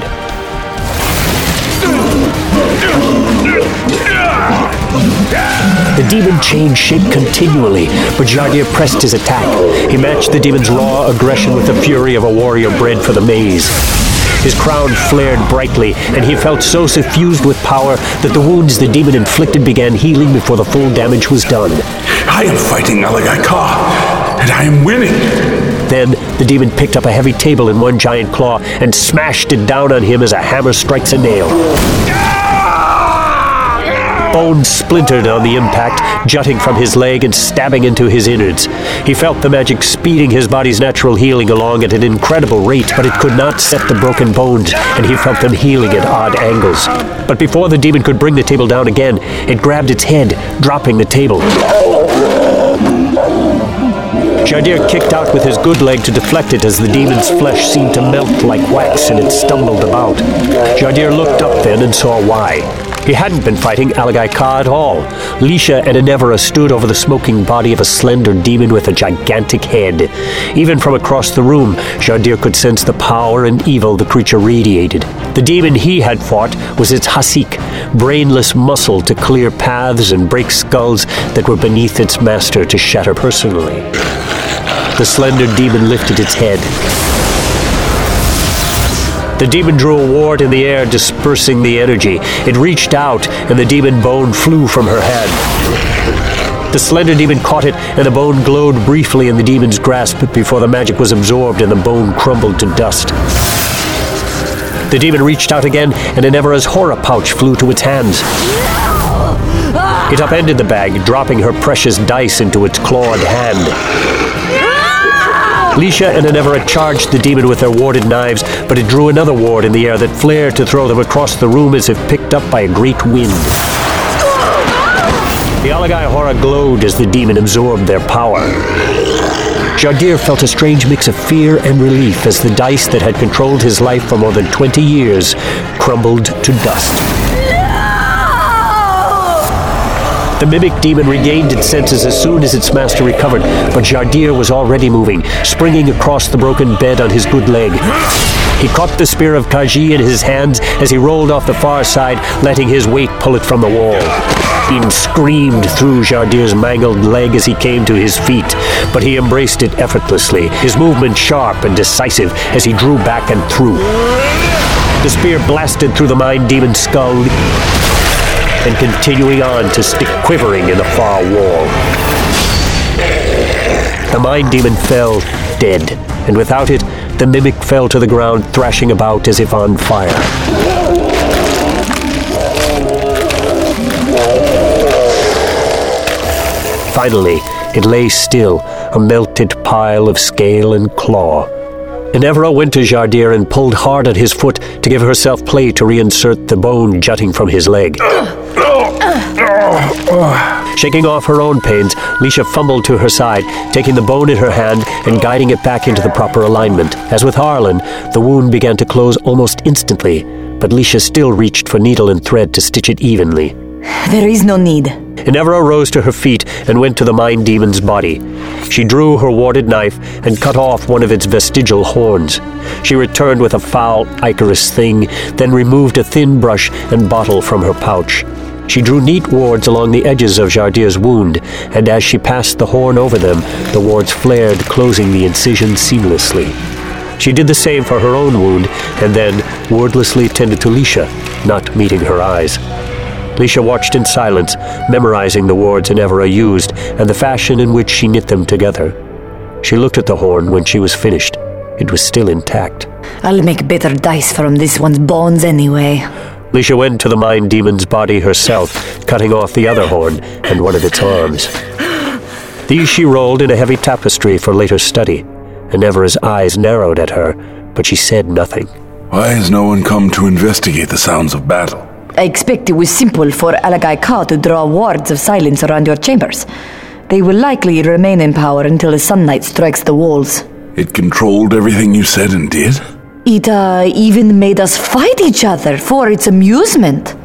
S2: The demon changed shape continually, but Jardir pressed his attack. He matched the demon's raw aggression with the fury of a warrior bred for the maze. His crown flared brightly, and he felt so suffused with power that the wounds the demon inflicted began healing before the full damage was done.
S13: I am fighting Alagai Ka, and I am winning.
S2: Then the demon picked up a heavy table in one giant claw and smashed it down on him as a hammer strikes a nail. Bones splintered on the impact, jutting from his leg and stabbing into his innards. He felt the magic speeding his body's natural healing along at an incredible rate, but it could not set the broken bones, and he felt them healing at odd angles. But before the demon could bring the table down again, it grabbed its head, dropping the table. Jardir kicked out with his good leg to deflect it as the demon's flesh seemed to melt like wax and it stumbled about. Jardir looked up then and saw why. He hadn't been fighting Alagai Ka at all. Lisha and Enevera stood over the smoking body of a slender demon with a gigantic head. Even from across the room, Jardir could sense the power and evil the creature radiated. The demon he had fought was its Hasik, brainless muscle to clear paths and break skulls that were beneath its master to shatter personally. The slender demon lifted its head. The demon drew a ward in the air, dispersing the energy. It reached out, and the demon bone flew from her hand. The slender demon caught it, and the bone glowed briefly in the demon's grasp before the magic was absorbed and the bone crumbled to dust. The demon reached out again, and Enevera's Hora pouch flew to its hands. It upended the bag, dropping her precious dice into its clawed hand. Lisha and Enevera charged the demon with their warded knives, but it drew another ward in the air that flared to throw them across the room as if picked up by a great wind. The Alagai Hora glowed as the demon absorbed their power. Jardir felt a strange mix of fear and relief as the dice that had controlled his life for more than 20 years crumbled to dust. The mimic demon regained its senses as soon as its master recovered, but Jardir was already moving, springing across the broken bed on his good leg. He caught the spear of Kaji in his hands as he rolled off the far side, letting his weight pull it from the wall. He screamed through Jardir's mangled leg as he came to his feet, but he embraced it effortlessly, his movement sharp and decisive as he drew back and threw. The spear blasted through the mind demon's skull, and continuing on to stick quivering in the far wall. The mind demon fell dead, and without it, the mimic fell to the ground, thrashing about as if on fire. Finally, it lay still, a melted pile of scale and claw. Enevera went to Jardir and pulled hard at his foot to give herself play to reinsert the bone jutting from his leg. Shaking off her own pains, Lisha fumbled to her side, taking the bone in her hand and guiding it back into the proper alignment. As with Harlan, the wound began to close almost instantly, but Lisha still reached for needle and thread to stitch it evenly.
S14: There is no need.
S2: Enevera rose to her feet and went to the mind demon's body. She drew her warded knife and cut off one of its vestigial horns. She returned with a foul Icarus thing, then removed a thin brush and bottle from her pouch. She drew neat wards along the edges of Jardir's wound, and as she passed the horn over them, the wards flared, closing the incision seamlessly. She did the same for her own wound, and then wordlessly tended to Lisha, not meeting her eyes. Lisha watched in silence, memorizing the wards Enevera used and the fashion in which she knit them together. She looked at the horn when she was finished. It was still intact.
S14: I'll make better dice from this one's bones anyway.
S2: Lisha went to the mind demon's body herself, cutting off the other horn and one of its arms. These she rolled in a heavy tapestry for later study. Enevera's eyes narrowed at her, but she said nothing.
S13: Why has no one come to investigate the sounds of battle?
S14: I expect it was simple for Alagai Ka to draw wards of silence around your chambers. They will likely remain in power until the sunlight strikes the walls.
S13: It controlled everything you said and did?
S14: It even made us fight each other for its amusement.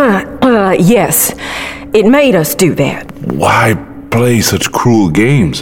S9: Yes, it made us do that.
S13: Why play such cruel games?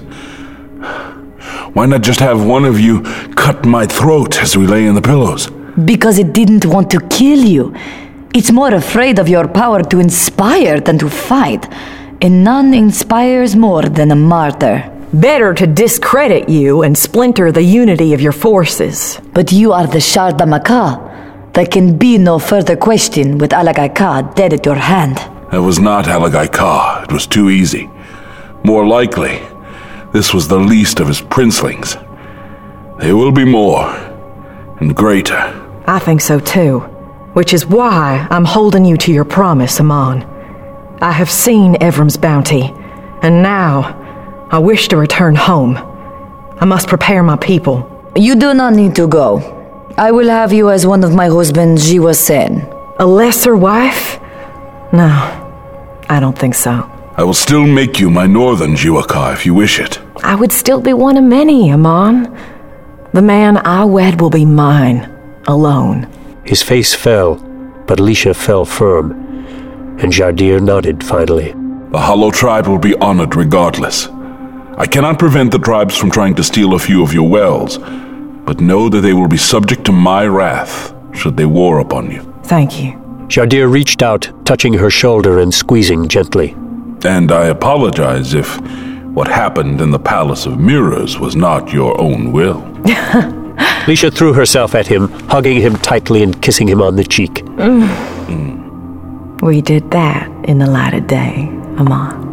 S13: Why not just have one of you cut my throat as we lay in the pillows?
S14: Because it didn't want to kill you. It's more afraid of your power to inspire than to fight. And none inspires more than a martyr.
S9: Better to discredit you and splinter the unity of your forces.
S14: But you are the Shar Damaka. There can be no further question with Alagai Ka dead at your hand.
S13: That was not Alagai Ka. It was too easy. More likely, this was the least of his princelings. There will be more, and greater.
S9: I think so too, which is why I'm holding you to your promise, Amon. I have seen Evrim's bounty, and now I wish to return home. I must prepare my people.
S14: You do not need to go. I will have you as one of my husband's Jiwa Sen.
S9: A lesser wife? No, I don't think so.
S13: I will still make you my northern Jiwaka if you wish it.
S9: I would still be one of many, Amon. The man I wed will be mine, alone.
S2: His face fell, but Lisha fell firm. and Jardir nodded finally.
S13: The Hollow tribe will be honored regardless. I cannot prevent the tribes from trying to steal a few of your wells, but know that they will be subject to my wrath should they war upon you.
S9: Thank you.
S2: Jardir reached out, touching her shoulder and squeezing gently.
S13: And I apologize if what happened in the Palace of Mirrors was not your own will.
S2: Lisha threw herself at him, hugging him tightly and kissing him on the cheek.
S9: We did that in the light of day, Amon.